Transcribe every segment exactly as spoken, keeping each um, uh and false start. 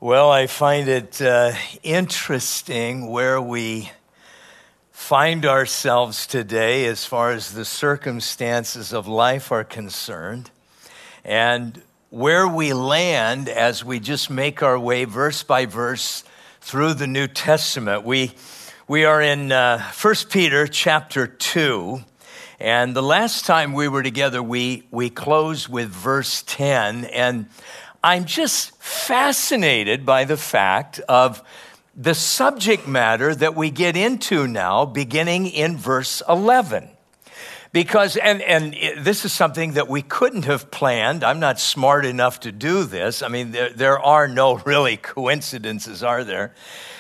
Well, I find it uh, interesting where we find ourselves today as far as the circumstances of life are concerned, and where we land as we just make our way verse by verse through the New Testament. We we are in uh, First Peter chapter two, and the last time we were together, we we closed with verse ten, and I'm just fascinated by the fact of the subject matter that we get into now, beginning in verse eleven. Because, and, and this is something that we couldn't have planned. I'm not smart enough to do this. I mean, there, there are no really coincidences, are there?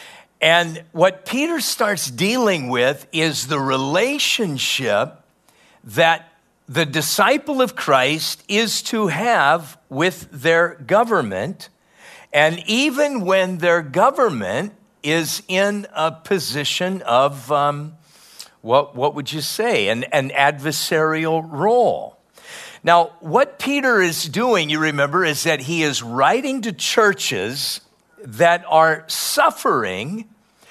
And what Peter starts dealing with is the relationship that the disciple of Christ is to have with their government, and even when their government is in a position of, um, what, what would you say, an, an adversarial role. Now, what Peter is doing, you remember, is that he is writing to churches that are suffering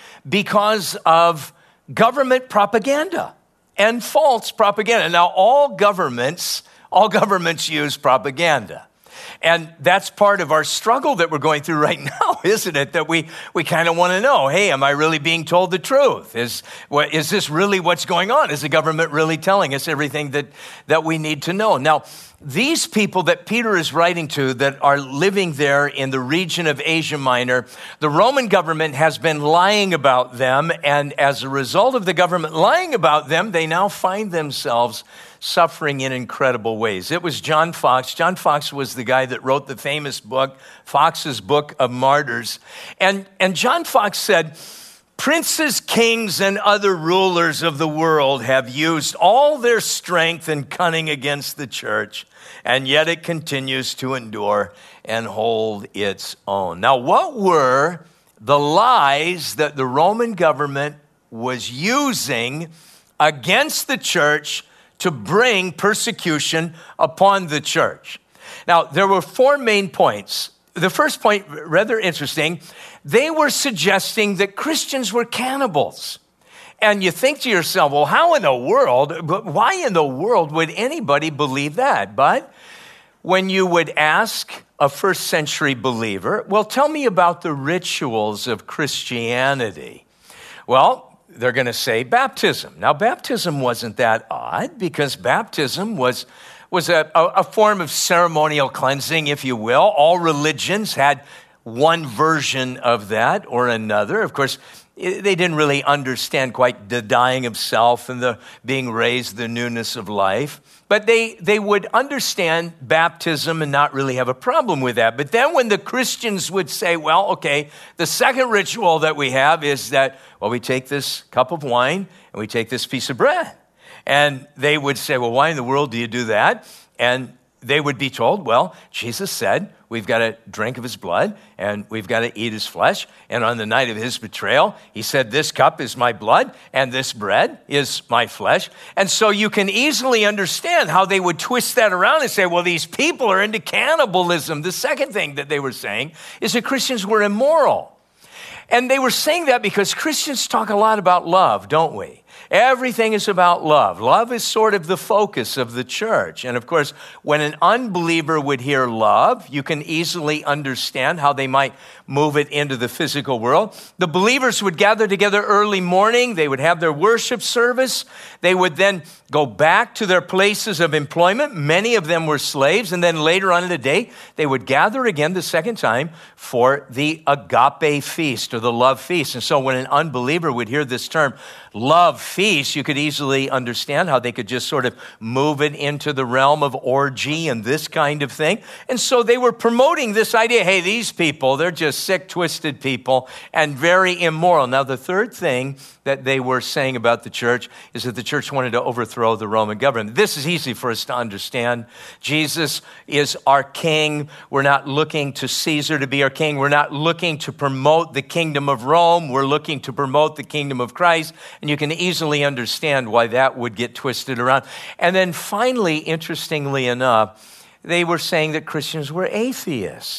because of government propaganda and false propaganda. Now, all governments, all governments use propaganda. And that's part of our struggle that we're going through right now, isn't it? That we, we kind of want to know, hey, am I really being told the truth? Is, what, is this really what's going on? Is the government really telling us everything that, that we need to know? Now, these people that Peter is writing to that are living there in the region of Asia Minor, the Roman government has been lying about them, and as a result of the government lying about them, they now find themselves suffering in incredible ways. It was John Foxe. John Foxe was the guy that wrote the famous book, Foxe's Book of Martyrs. And, and John Foxe said, princes, kings, and other rulers of the world have used all their strength and cunning against the church, and yet it continues to endure and hold its own. Now, what were the lies that the Roman government was using against the church to bring persecution upon the church? Now, there were four main points. The first point, rather interesting, they were suggesting that Christians were cannibals. And you think to yourself, well, how in the world, but why in the world would anybody believe that? But when you would ask a first century believer, well, tell me about the rituals of Christianity. Well, they're going to say baptism. Now, baptism wasn't that odd because baptism was, was a, a, a form of ceremonial cleansing, if you will. All religions had one version of that or another. Of course, they didn't really understand quite the dying of self and the being raised, the newness of life. But they, they would understand baptism and not really have a problem with that. But then when the Christians would say, well, okay, the second ritual that we have is that, well, we take this cup of wine and we take this piece of bread. And they would say, well, why in the world do you do that? And they would be told, well, Jesus said, we've got to drink of his blood and we've got to eat his flesh. And on the night of his betrayal, he said, this cup is my blood and this bread is my flesh. And so you can easily understand how they would twist that around and say, well, these people are into cannibalism. The second thing that they were saying is that Christians were immoral. And they were saying that because Christians talk a lot about love, don't we? Everything is about love. Love is sort of the focus of the church. And of course, when an unbeliever would hear love, you can easily understand how they might move it into the physical world. The believers would gather together early morning. They would have their worship service. They would then go back to their places of employment. Many of them were slaves. And then later on in the day, they would gather again the second time for the agape feast or the love feast. And so when an unbeliever would hear this term, love feast, you could easily understand how they could just sort of move it into the realm of orgy and this kind of thing. And so they were promoting this idea, hey, these people, they're just sick, twisted people and very immoral. Now, the third thing that they were saying about the church is that the church wanted to overthrow the Roman government. This is easy for us to understand. Jesus is our king. We're not looking to Caesar to be our king. We're not looking to promote the kingdom of Rome. We're looking to promote the kingdom of Christ. And you can easily understand why that would get twisted around. And then finally, interestingly enough, they were saying that Christians were atheists.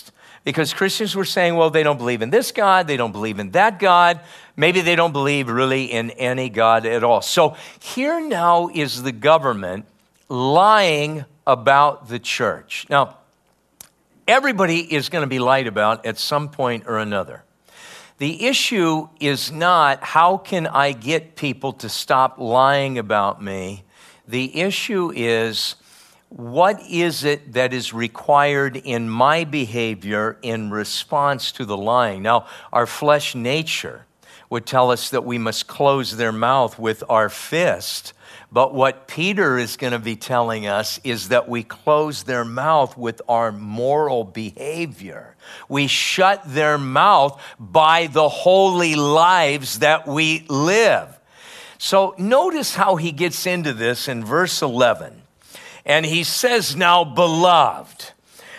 Because Christians were saying, well, they don't believe in this God, they don't believe in that God, maybe they don't believe really in any God at all. So here now is the government lying about the church. Now, everybody is going to be lied about at some point or another. The issue is not how can I get people to stop lying about me. The issue is, what is it that is required in my behavior in response to the lying? Now, our flesh nature would tell us that we must close their mouth with our fist. But what Peter is going to be telling us is that we close their mouth with our moral behavior. We shut their mouth by the holy lives that we live. So notice how he gets into this in verse eleven. And he says, now, beloved,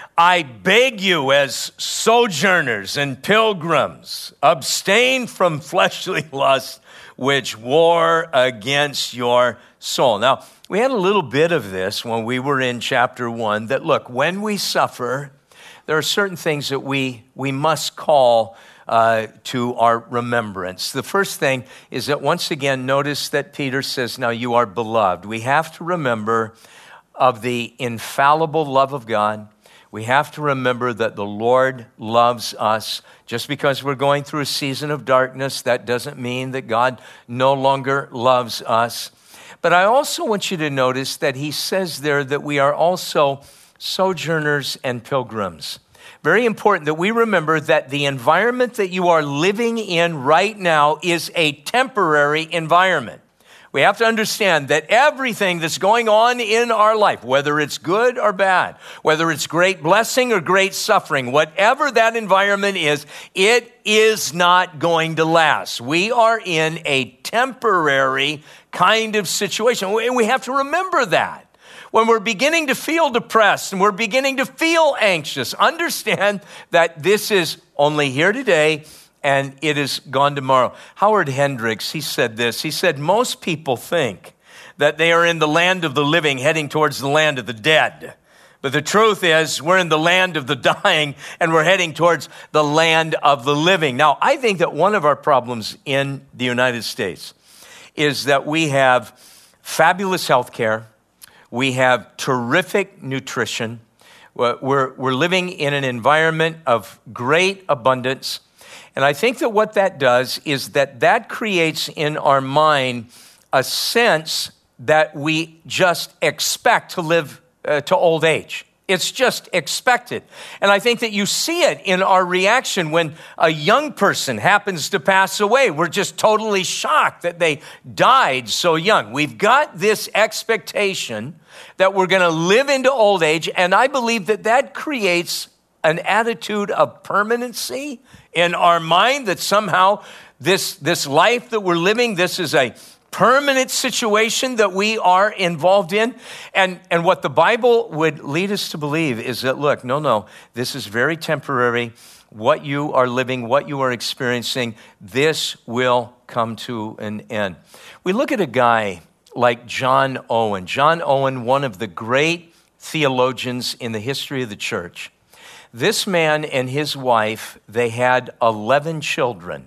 I beg you as sojourners and pilgrims, abstain from fleshly lusts which war against your soul. Now, we had a little bit of this when we were in chapter one, that look, when we suffer, there are certain things that we, we must call uh, to our remembrance. The first thing is that once again, notice that Peter says, now you are beloved. We have to remember of the infallible love of God. We have to remember that the Lord loves us. Just because we're going through a season of darkness, that doesn't mean that God no longer loves us. But I also want you to notice that he says there that we are also sojourners and pilgrims. Very important that we remember that the environment that you are living in right now is a temporary environment. We have to understand that everything that's going on in our life, whether it's good or bad, whether it's great blessing or great suffering, whatever that environment is, it is not going to last. We are in a temporary kind of situation. We have to remember that. When we're beginning to feel depressed and we're beginning to feel anxious, understand that this is only here today and it is gone tomorrow. Howard Hendricks, he said this. He said, most people think that they are in the land of the living heading towards the land of the dead. But the truth is, we're in the land of the dying and we're heading towards the land of the living. Now, I think that one of our problems in the United States is that we have fabulous health care. We have terrific nutrition. We're, we're living in an environment of great abundance. And I think that what that does is that that creates in our mind a sense that we just expect to live uh, to old age. It's just expected. And I think that you see it in our reaction when a young person happens to pass away. We're just totally shocked that they died so young. We've got this expectation that we're going to live into old age, and I believe that that creates an attitude of permanency in our mind, that somehow this, this life that we're living, this is a permanent situation that we are involved in. And, and what the Bible would lead us to believe is that, look, no, no, this is very temporary. What you are living, what you are experiencing, this will come to an end. We look at a guy like John Owen. John Owen, one of the great theologians in the history of the church. This man and his wife, they had eleven children.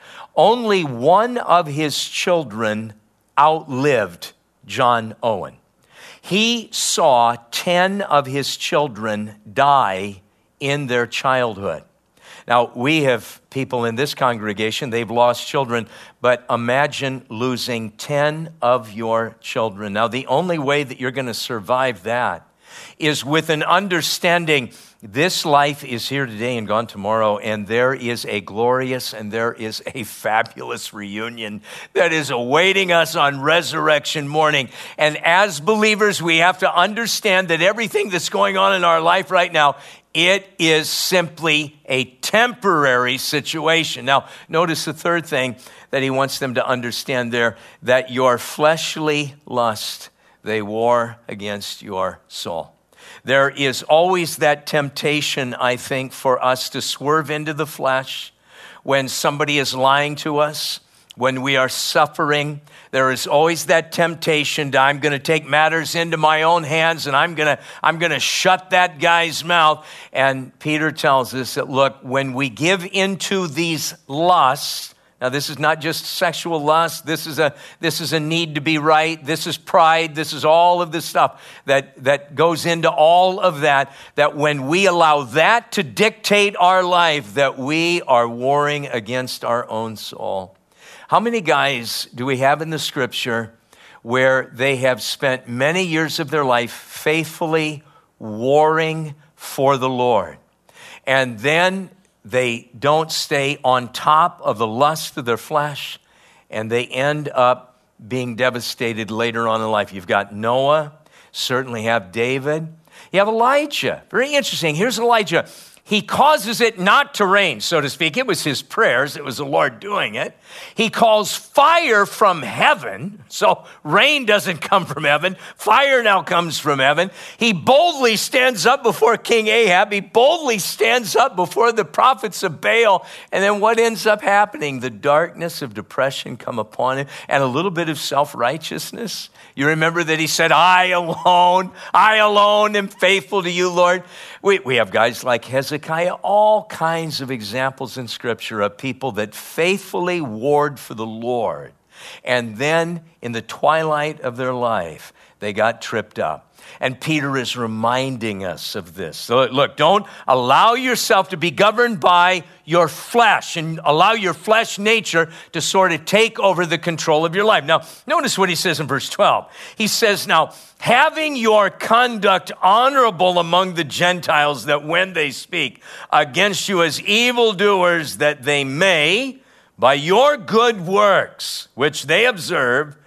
Only one of his children outlived John Owen. He saw ten of his children die in their childhood. Now, we have people in this congregation, they've lost children, but imagine losing ten of your children. Now, the only way that you're going to survive that is with an understanding this life is here today and gone tomorrow, and there is a glorious and there is a fabulous reunion that is awaiting us on resurrection morning. And as believers, we have to understand that everything that's going on in our life right now, it is simply a temporary situation. Now, notice the third thing that he wants them to understand there, that your fleshly lust, they war against your soul. There is always that temptation, I think, for us to swerve into the flesh when somebody is lying to us, when we are suffering, there is always that temptation to, I'm going to take matters into my own hands and I'm going to I'm going to shut that guy's mouth. And Peter tells us that, look, when we give into these lusts, now this is not just sexual lust, this is a this is a need to be right, this is pride, this is all of the stuff that, that goes into all of that, that when we allow that to dictate our life, that we are warring against our own soul. How many guys do we have in the scripture where they have spent many years of their life faithfully warring for the Lord? And then they don't stay on top of the lust of their flesh, and they end up being devastated later on in life. You've got Noah, certainly have David. You have Elijah. Very interesting. Here's Elijah. He causes it not to rain, so to speak. It was his prayers. It was the Lord doing it. He calls fire from heaven. So rain doesn't come from heaven. Fire now comes from heaven. He boldly stands up before King Ahab. He boldly stands up before the prophets of Baal. And then what ends up happening? The darkness of depression come upon him and a little bit of self-righteousness. You remember that he said, I alone, I alone am faithful to you, Lord. We, we have guys like Hezekiah, all kinds of examples in Scripture of people that faithfully warred for the Lord. And then in the twilight of their life, they got tripped up. And Peter is reminding us of this. So look, don't allow yourself to be governed by your flesh and allow your flesh nature to sort of take over the control of your life. Now, notice what he says in verse twelve. He says, now, having your conduct honorable among the Gentiles, that when they speak against you as evildoers, that they may, by your good works, which they observe,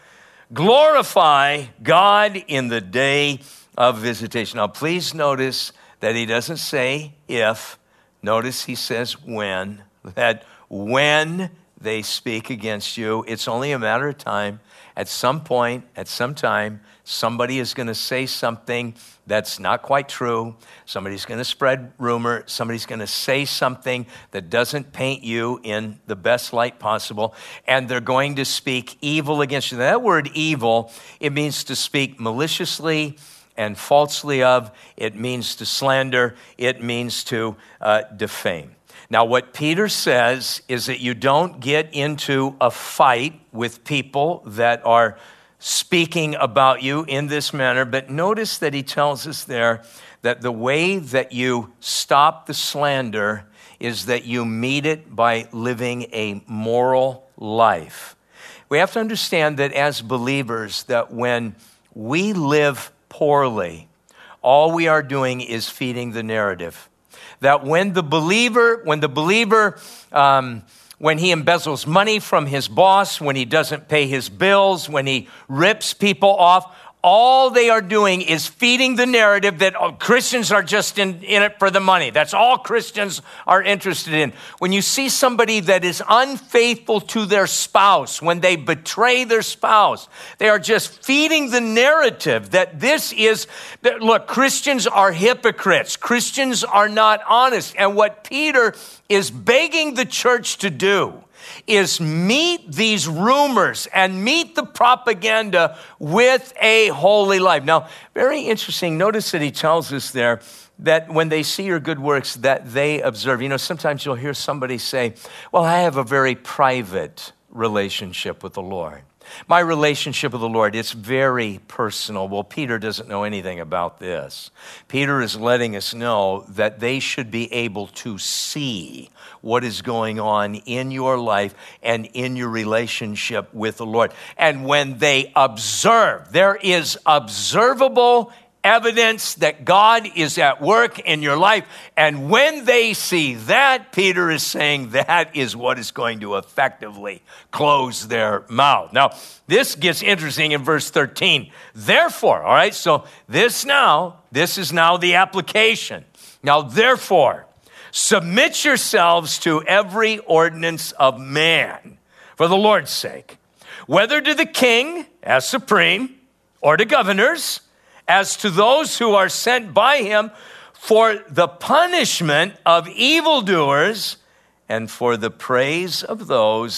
glorify God in the day of visitation. Now, please notice that he doesn't say if. Notice he says when. That when they speak against you, it's only a matter of time. At some point, at some time, somebody is going to say something that's not quite true. Somebody's going to spread rumor. Somebody's going to say something that doesn't paint you in the best light possible. And they're going to speak evil against you. That word evil, it means to speak maliciously and falsely of. It means to slander. It means to uh, defame. Now, what Peter says is that you don't get into a fight with people that are speaking about you in this manner, but notice that he tells us there that the way that you stop the slander is that you meet it by living a moral life. We have to understand that as believers, that when we live poorly, all we are doing is feeding the narrative. That when the believer, when the believer, um, when he embezzles money from his boss, when he doesn't pay his bills, when he rips people off, all they are doing is feeding the narrative that oh, Christians are just in, in it for the money. That's all Christians are interested in. When you see somebody that is unfaithful to their spouse, when they betray their spouse, they are just feeding the narrative that this is, that, look, Christians are hypocrites. Christians are not honest. And what Peter is begging the church to do is meet these rumors and meet the propaganda with a holy life. Now, very interesting. Notice that he tells us there that when they see your good works, that they observe. You know, sometimes you'll hear somebody say, well, I have a very private relationship with the Lord. My relationship with the Lord, it's very personal. Well, Peter doesn't know anything about this. Peter is letting us know that they should be able to see what is going on in your life and in your relationship with the Lord. And when they observe, there is observable evidence that God is at work in your life. And when they see that, Peter is saying that is what is going to effectively close their mouth. Now, this gets interesting in verse thirteen. Therefore, all right, so this now, this is now the application. Now, therefore, submit yourselves to every ordinance of man for the Lord's sake, whether to the king as supreme or to governors, as to those who are sent by him for the punishment of evildoers and for the praise of those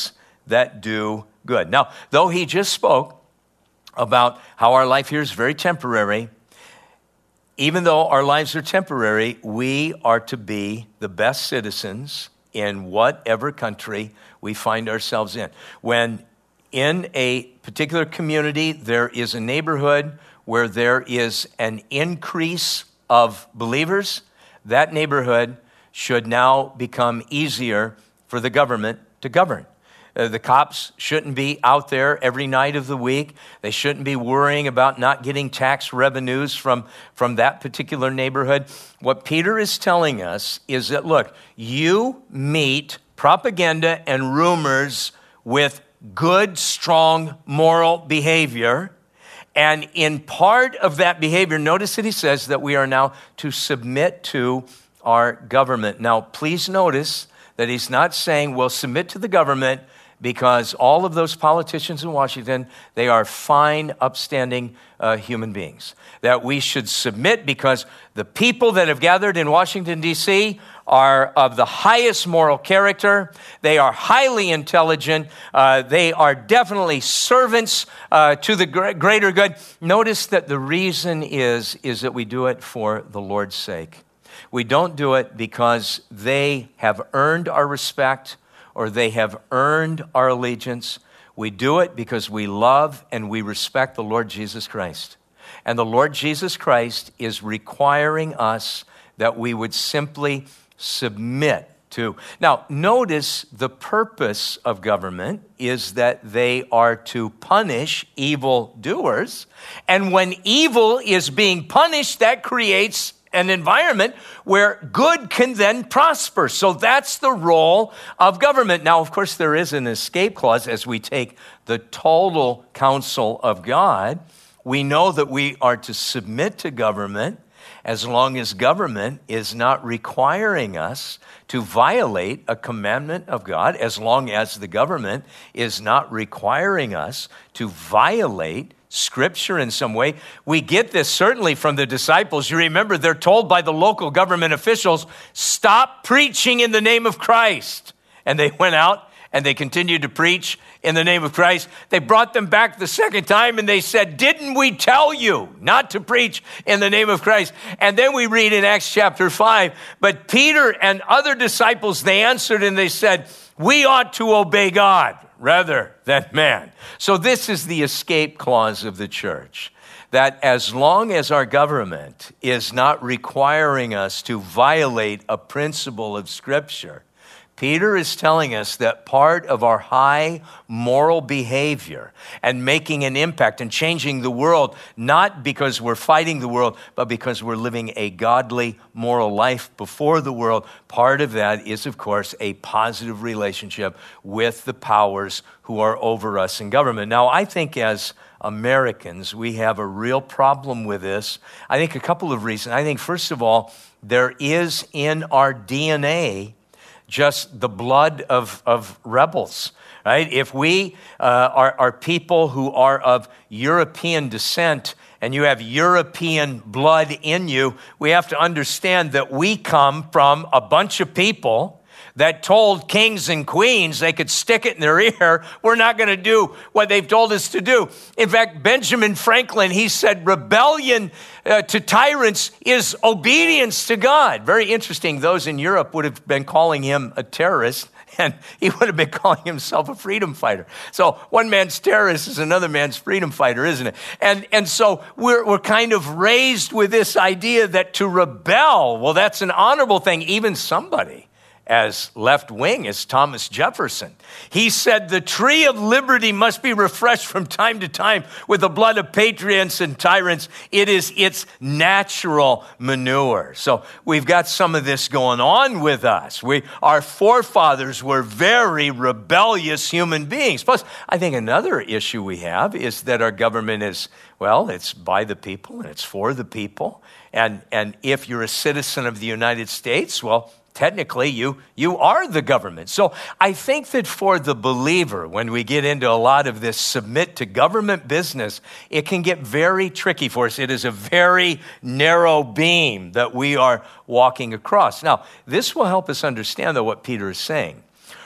that do good. Now, though he just spoke about how our life here is very temporary, even though our lives are temporary, we are to be the best citizens in whatever country we find ourselves in. When in a particular community there is a neighborhood where there is an increase of believers, that neighborhood should now become easier for the government to govern. Uh, the cops shouldn't be out there every night of the week. They shouldn't be worrying about not getting tax revenues from, from that particular neighborhood. What Peter is telling us is that, look, you meet propaganda and rumors with good, strong moral behavior. And in part of that behavior, notice that he says that we are now to submit to our government. Now, please notice that he's not saying, well, submit to the government because all of those politicians in Washington, they are fine, upstanding uh, human beings. That we should submit because the people that have gathered in Washington, D C are of the highest moral character. They are highly intelligent. Uh, they are definitely servants uh, to the gr- greater good. Notice that the reason is, is that we do it for the Lord's sake. We don't do it because they have earned our respect or they have earned our allegiance. We do it because we love and we respect the Lord Jesus Christ. And the Lord Jesus Christ is requiring us that we would simply submit to. Now, notice the purpose of government is that they are to punish evil doers. And when evil is being punished, that creates an environment where good can then prosper. So that's the role of government. Now, of course, there is an escape clause as we take the total counsel of God. We know that we are to submit to government as long as government is not requiring us to violate a commandment of God, as long as the government is not requiring us to violate Scripture in some way. We get this certainly from the disciples. You remember they're told by the local government officials, stop preaching in the name of Christ. And they went out and they continued to preach in the name of Christ. They brought them back the second time and they said, didn't we tell you not to preach in the name of Christ? And then we read in Acts chapter five, but Peter and other disciples, they answered and they said, we ought to obey God rather than man. So this is the escape clause of the church, that as long as our government is not requiring us to violate a principle of Scripture, Peter is telling us that part of our high moral behavior and making an impact and changing the world, not because we're fighting the world, but because we're living a godly moral life before the world, part of that is, of course, a positive relationship with the powers who are over us in government. Now, I think as Americans, we have a real problem with this. I think a couple of reasons. I think, first of all, there is in our D N A just the blood of, of rebels, right? If we uh, are, are people who are of European descent and you have European blood in you, we have to understand that we come from a bunch of people that told kings and queens they could stick it in their ear. We're not going to do what they've told us to do. In fact, Benjamin Franklin, he said, rebellion uh, to tyrants is obedience to God. Very interesting. Those in Europe would have been calling him a terrorist, and he would have been calling himself a freedom fighter. So one man's terrorist is another man's freedom fighter, isn't it? And, and so we're, we're kind of raised with this idea that to rebel, well, that's an honorable thing. Even somebody as left-wing as Thomas Jefferson, he said the tree of liberty must be refreshed from time to time with the blood of patriots and tyrants. It is its natural manure. So we've got some of this going on with us. We, our forefathers were very rebellious human beings. Plus, I think another issue we have is that our government is, well, it's by the people and it's for the people. And, and if you're a citizen of the United States, well, technically, you, you are the government. So I think that for the believer, when we get into a lot of this submit to government business, it can get very tricky for us. It is a very narrow beam that we are walking across. Now, this will help us understand, though, what Peter is saying.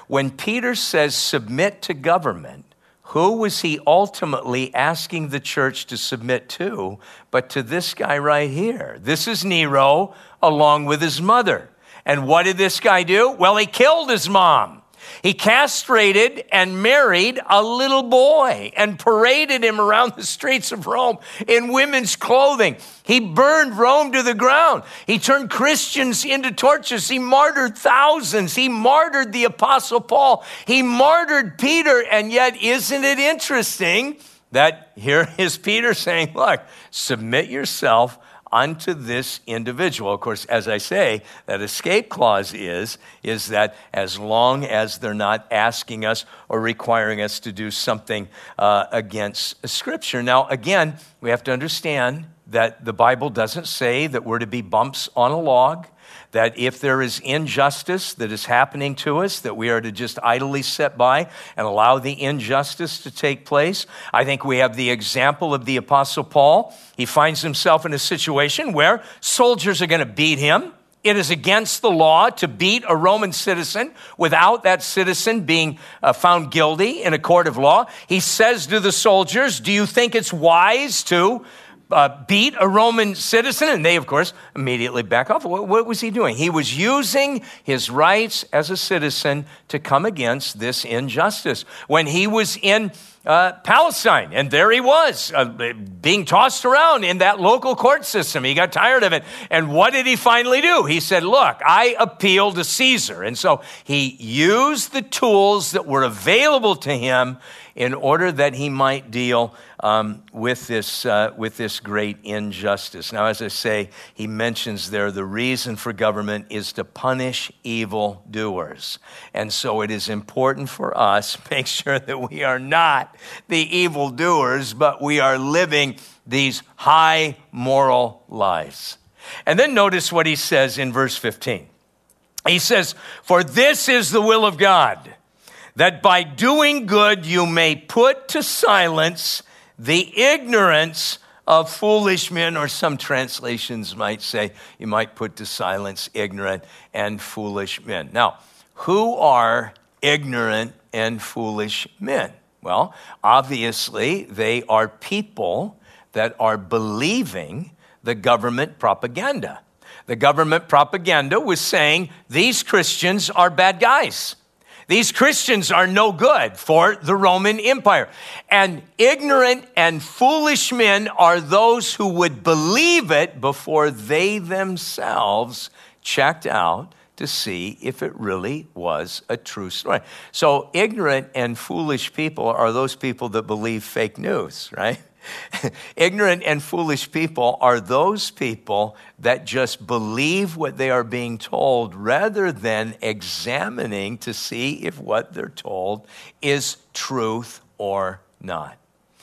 when Peter says submit to government, who was he ultimately asking the church to submit to but to this guy right here? This is Nero along with his mother. And what did this guy do? Well, he killed his mom. He castrated and married a little boy and paraded him around the streets of Rome in women's clothing. He burned Rome to the ground. He turned Christians into torches. He martyred thousands. He martyred the Apostle Paul. He martyred Peter. And yet, isn't it interesting that here is Peter saying, look, submit yourself unto this individual. Of course, as I say, that escape clause is, is that as long as they're not asking us or requiring us to do something uh, against Scripture. Now, again, we have to understand that the Bible doesn't say that we're to be bumps on a log, that if there is injustice that is happening to us, that we are to just idly sit by and allow the injustice to take place. I think we have the example of the Apostle Paul. He finds himself in a situation where soldiers are going to beat him. It is against the law to beat a Roman citizen without that citizen being uh, found guilty in a court of law. He says to the soldiers, do you think it's wise to Uh, beat a Roman citizen? And they, of course, immediately back off. What, what was he doing? He was using his rights as a citizen to come against this injustice. When he was in uh, Palestine, and there he was, uh, being tossed around in that local court system. He got tired of it. And what did he finally do? He said, look, I appeal to Caesar. And so he used the tools that were available to him in order that he might deal um, with this uh, with this great injustice. Now, as I say, he mentions there the reason for government is to punish evildoers. And so it is important for us to make sure that we are not the evildoers, but we are living these high moral lives. And then notice what he says in verse fifteen. He says, for this is the will of God, that by doing good you may put to silence the ignorance of foolish men, or some translations might say, you might put to silence ignorant and foolish men. Now, who are ignorant and foolish men? Well, obviously, they are people that are believing the government propaganda. The government propaganda was saying these Christians are bad guys. These Christians are no good for the Roman Empire. And ignorant and foolish men are those who would believe it before they themselves checked out to see if it really was a true story. So ignorant and foolish people are those people that believe fake news, right? Ignorant and foolish people are those people that just believe what they are being told rather than examining to see if what they're told is truth or not.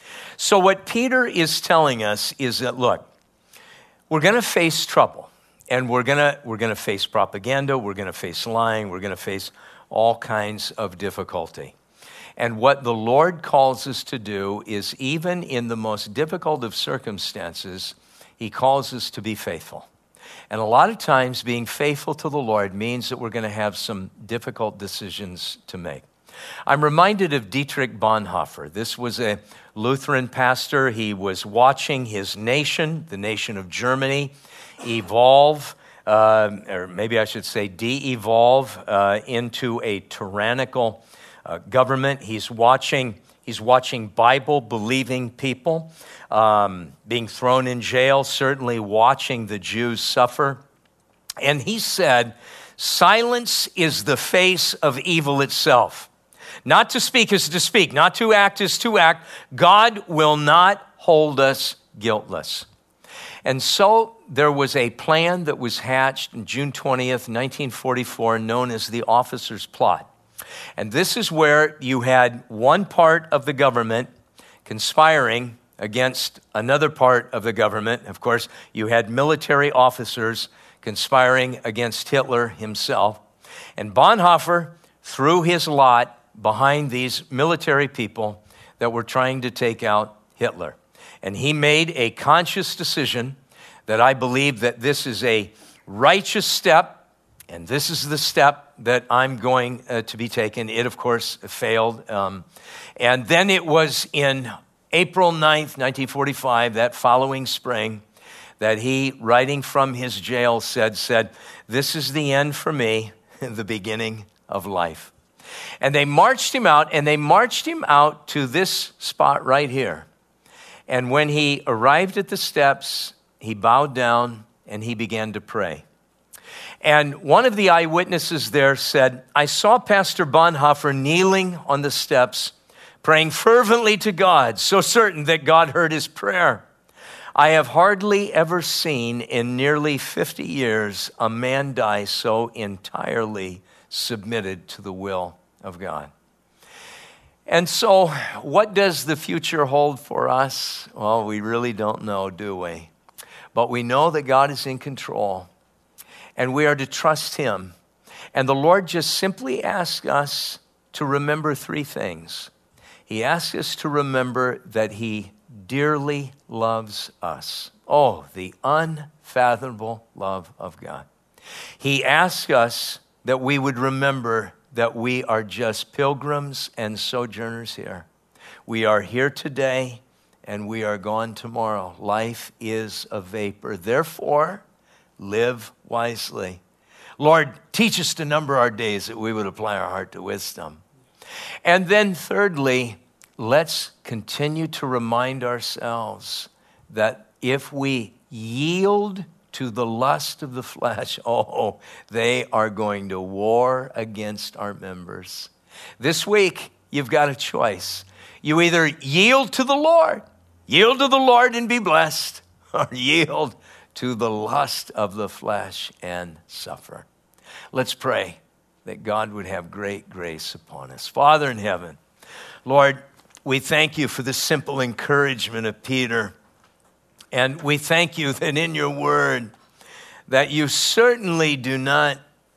So what Peter is telling us is that, look, we're going to face trouble, and we're going to we're going to face propaganda, we're going to face lying, we're going to face all kinds of difficulty. And what the Lord calls us to do is, even in the most difficult of circumstances, he calls us to be faithful. And a lot of times being faithful to the Lord means that we're going to have some difficult decisions to make. I'm reminded of Dietrich Bonhoeffer. This was a Lutheran pastor. He was watching his nation, the nation of Germany, evolve, uh, or maybe I should say de-evolve uh, into a tyrannical Uh, government. He's watching, he's watching Bible-believing people um, being thrown in jail, certainly watching the Jews suffer. And he said, silence is the face of evil itself. Not to speak is to speak, not to act is to act. God will not hold us guiltless. And so there was a plan that was hatched on June twentieth, nineteen forty-four, known as the Officers' Plot. And this is where you had one part of the government conspiring against another part of the government. Of course, you had military officers conspiring against Hitler himself. And Bonhoeffer threw his lot behind these military people that were trying to take out Hitler. And he made a conscious decision that I believe that this is a righteous step And this is the step that I'm going uh, to be taken. It, of course, failed. Um, and then it was in April ninth, nineteen forty-five, that following spring, that he, writing from his jail, said, said, "This is the end for me, the beginning of life." And they marched him out, and they marched him out to this spot right here. And when he arrived at the steps, he bowed down and he began to pray. And one of the eyewitnesses there said, "I saw Pastor Bonhoeffer kneeling on the steps, praying fervently to God, so certain that God heard his prayer. I have hardly ever seen in nearly fifty years a man die so entirely submitted to the will of God." And so, what does the future hold for us? Well, we really don't know, do we? But we know that God is in control, and we are to trust him. And the Lord just simply asks us to remember three things. He asks us to remember that he dearly loves us. Oh, the unfathomable love of God. He asks us that we would remember that we are just pilgrims and sojourners here. We are here today and we are gone tomorrow. Life is a vapor. Therefore, live wisely. Lord, teach us to number our days that we would apply our heart to wisdom. And then thirdly, let's continue to remind ourselves that if we yield to the lust of the flesh, oh, they are going to war against our members. This week, you've got a choice. You either yield to the Lord, yield to the Lord and be blessed, or yield to the lust of the flesh and suffer. Let's pray that God would have great grace upon us. Father in heaven, Lord, we thank you for the simple encouragement of Peter. And we thank you that in your word, that you certainly do not,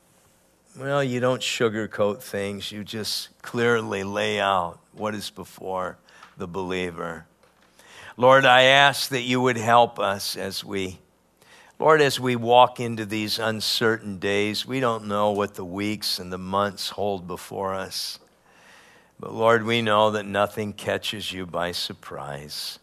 well, you don't sugarcoat things. You just clearly lay out what is before the believer. Lord, I ask that you would help us as we, Lord, as we walk into these uncertain days. We don't know what the weeks and the months hold before us. But Lord, we know that nothing catches you by surprise.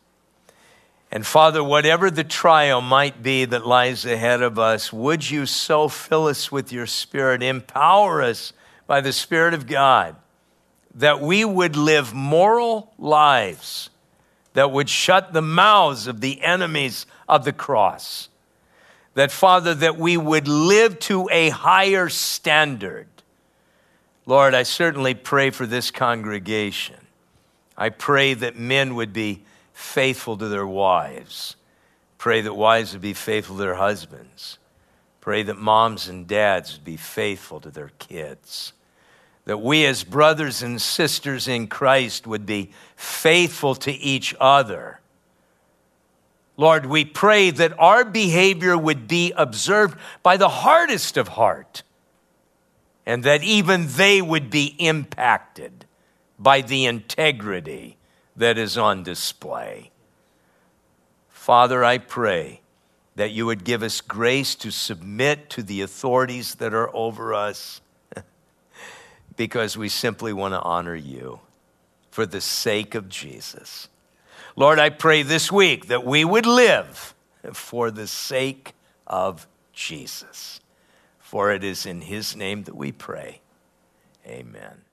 And Father, whatever the trial might be that lies ahead of us, would you so fill us with your Spirit, empower us by the Spirit of God, that we would live moral lives that would shut the mouths of the enemies of the cross. That, Father, that we would live to a higher standard. Lord, I certainly pray for this congregation. I pray that men would be faithful to their wives. Pray that wives would be faithful to their husbands. Pray that moms and dads would be faithful to their kids. That we as brothers and sisters in Christ would be faithful to each other. Lord, we pray that our behavior would be observed by the hardest of heart, and that even they would be impacted by the integrity that is on display. Father, I pray that you would give us grace to submit to the authorities that are over us, because we simply want to honor you for the sake of Jesus. Lord, I pray this week that we would live for the sake of Jesus. For it is in his name that we pray. Amen.